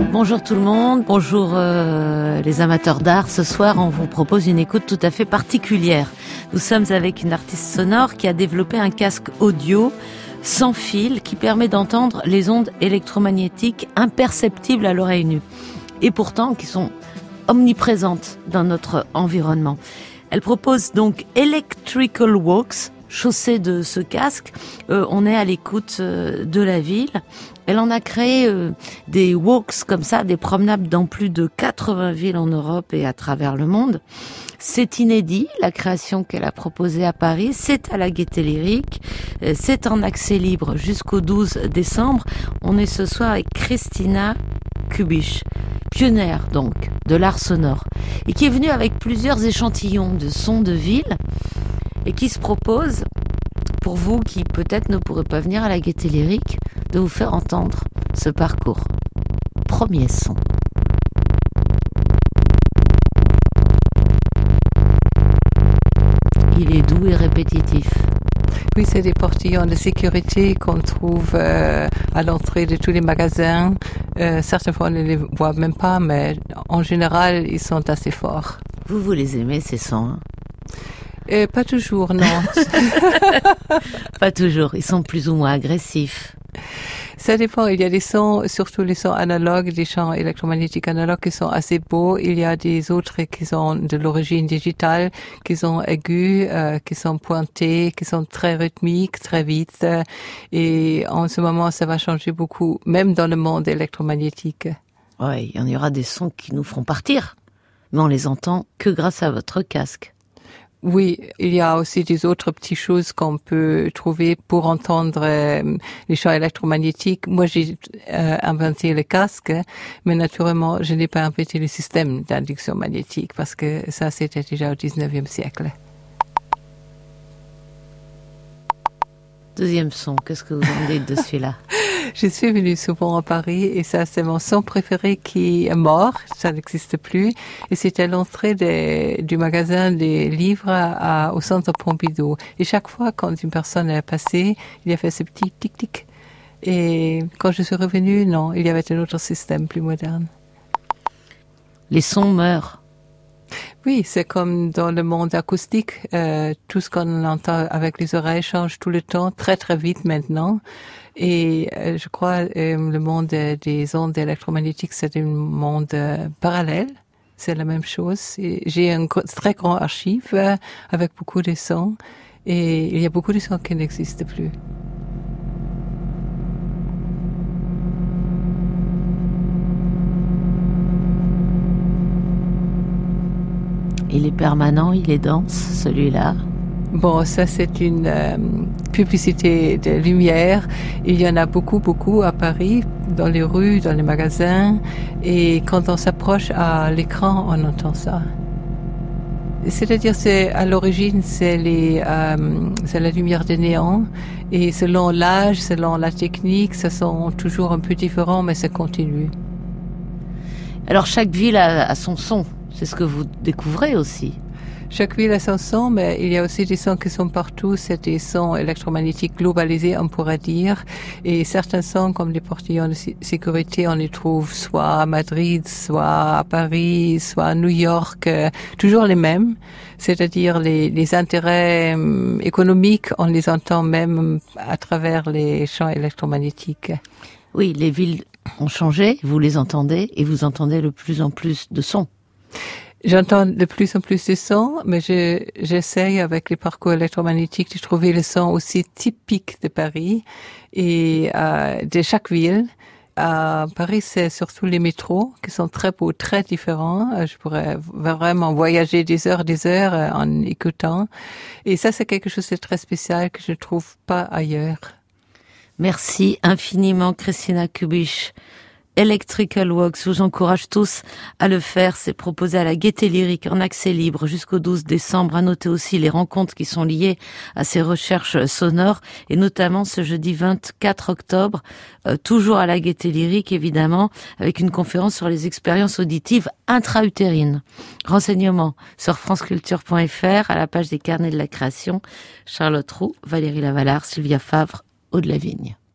Bonjour tout le monde, bonjour les amateurs d'art. Ce soir, on vous propose une écoute tout à fait particulière. Nous sommes avec une artiste sonore qui a développé un casque audio sans fil qui permet d'entendre les ondes électromagnétiques imperceptibles à l'oreille nue et pourtant qui sont omniprésentes dans notre environnement. Elle propose donc Electrical Walks, chaussée de ce casque. On est à l'écoute de la ville. Elle en a créé des walks comme ça, des promenades dans plus de 80 villes en Europe et à travers le monde. C'est inédit, la création qu'elle a proposée à Paris. C'est à la Gaîté Lyrique. C'est en accès libre jusqu'au 12 décembre. On est ce soir avec Christina Kubisch, pionnière donc de l'art sonore, et qui est venue avec plusieurs échantillons de sons de ville et qui se propose, pour vous qui peut-être ne pourrez pas venir à la Gaîté Lyrique, de vous faire entendre ce parcours. Premier son. Il est doux et répétitif. Oui, c'est des portillons de sécurité qu'on trouve à l'entrée de tous les magasins. Certaines fois, on ne les voit même pas, mais en général, ils sont assez forts. Vous les aimez, ces sons, hein? Pas toujours, non. Pas toujours, ils sont plus ou moins agressifs. Ça dépend, il y a des sons, surtout les sons analogues, des champs électromagnétiques analogues qui sont assez beaux. Il y a des autres qui sont de l'origine digitale, qui sont aigus, qui sont pointés, qui sont très rythmiques, très vite. Et en ce moment, ça va changer beaucoup, même dans le monde électromagnétique. Oui, il y aura des sons qui nous feront partir, mais on les entend que grâce à votre casque. Oui, il y a aussi des autres petites choses qu'on peut trouver pour entendre les champs électromagnétiques. Moi, j'ai inventé le casque, mais naturellement, je n'ai pas inventé le système d'induction magnétique parce que ça, c'était déjà au 19e siècle. Deuxième son, qu'est-ce que vous en dites de celui-là? Je suis venue souvent à Paris et ça, c'est mon son préféré qui est mort. Ça n'existe plus. Et c'était à l'entrée du magasin des livres au centre Pompidou. Et chaque fois, quand une personne est passée, il y avait ce petit tic-tic. Et quand je suis revenue, non, il y avait un autre système plus moderne. Les sons meurent. Oui, c'est comme dans le monde acoustique. Tout ce qu'on entend avec les oreilles change tout le temps, très très vite maintenant. Et je crois le monde des ondes électromagnétiques, c'est un monde parallèle. C'est la même chose. J'ai un très grand archive avec beaucoup de sons. Et il y a beaucoup de sons qui n'existent plus. Il est permanent, il est dense, celui-là. Bon, ça c'est une publicité de lumière. Il y en a beaucoup à Paris, dans les rues, dans les magasins. Et quand on s'approche à l'écran, on entend ça. C'est-à-dire, à l'origine, c'est la lumière de néon. Et selon l'âge, selon la technique, ça sont toujours un peu différents, mais ça continue. Alors, chaque ville a son son. C'est ce que vous découvrez aussi. Chaque ville a son son, mais il y a aussi des sons qui sont partout. C'est des sons électromagnétiques globalisés, on pourrait dire. Et certains sons, comme les portillons de sécurité, on les trouve soit à Madrid, soit à Paris, soit à New York, toujours les mêmes. C'est-à-dire les intérêts économiques, on les entend même à travers les champs électromagnétiques. Oui, les villes ont changé, vous les entendez, et vous entendez de plus en plus de sons. J'entends de plus en plus de sons, mais j'essaye avec les parcours électromagnétiques de trouver le son aussi typique de Paris et de chaque ville. À Paris, c'est surtout les métros qui sont très beaux, très différents. Je pourrais vraiment voyager des heures en écoutant. Et ça, c'est quelque chose de très spécial que je ne trouve pas ailleurs. Merci infiniment, Christina Kubisch. Electrical Walks, je vous encourage tous à le faire. C'est proposé à la Gaîté Lyrique en accès libre jusqu'au 12 décembre. À noter aussi les rencontres qui sont liées à ces recherches sonores et notamment ce jeudi 24 octobre, toujours à la Gaîté Lyrique évidemment, avec une conférence sur les expériences auditives intra-utérines. Renseignements sur franceculture.fr à la page des carnets de la création. Charlotte Roux, Valérie Lavalard, Sylvia Favre, Aude Lavigne.